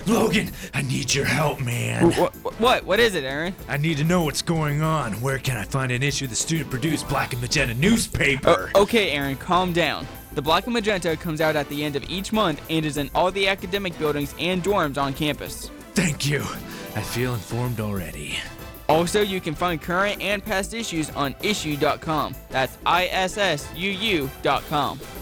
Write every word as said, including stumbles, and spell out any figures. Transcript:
Logan, I need your help, man. What? What? What is it, Aaron? I need to know what's going on. Where can I find an issue of the student-produced Black and Magenta newspaper? Oh, okay, Aaron, calm down. The Black and Magenta comes out at the end of each month and is in all the academic buildings and dorms on campus. Thank you. I feel informed already. Also, you can find current and past issues on issue dot com. That's I S S U U dot com.